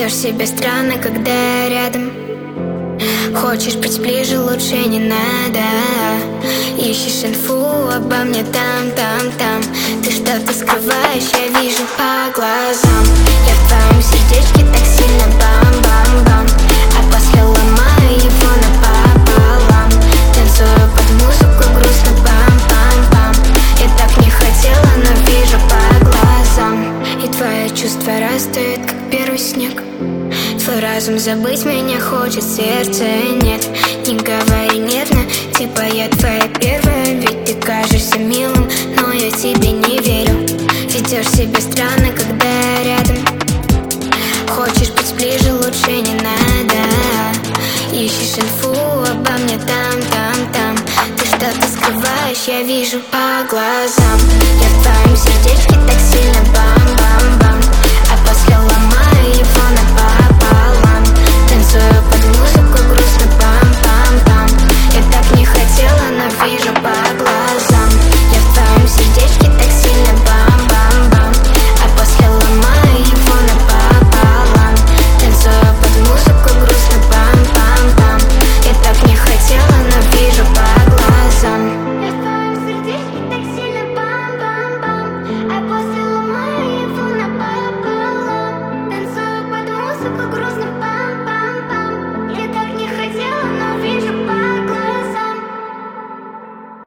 Ведешь себя странно, когда я рядом. Хочешь быть ближе, лучше не надо. Ищешь инфу обо мне там. Ты что-то скрываешь, я вижу по глазам. Я в твоем сердечке так сильно бам-бам-бам, а после ломаю его напополам. Танцую под музыку, грустно пам-пам-пам. Я так не хотела, но вижу по глазам. И твое чувство растает, как первый снег. Твой разум забыть меня хочет, сердце нет. Не говори нервно, типа я твоя первая. Ведь ты кажешься милым, но я тебе не верю. Ведешь себя странно, когда я рядом. Хочешь быть ближе, лучше не надо. Ищешь инфу обо мне там. Ты что-то скрываешь, я вижу по глазам. Я в твоем сердечке так сильно